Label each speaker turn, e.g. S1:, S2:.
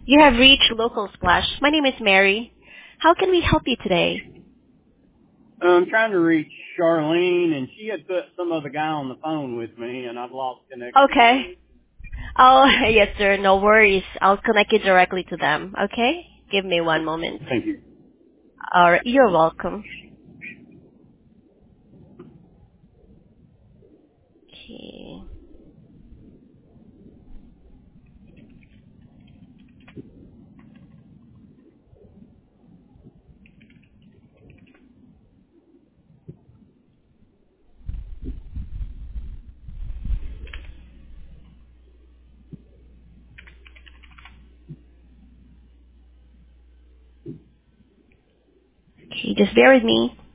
S1: You have reached Local Splash. My name is Mary. How can we help you today?
S2: I'm trying to reach Charlene, and she had put some other guy on the phone with me, and I've lost connection with
S1: Okay.
S2: him.
S1: Oh, yes, sir. No worries. I'll connect you directly to them. Okay? Give me one moment.
S2: Thank you.
S1: All right. You're welcome. Okay. Okay, just bear with me.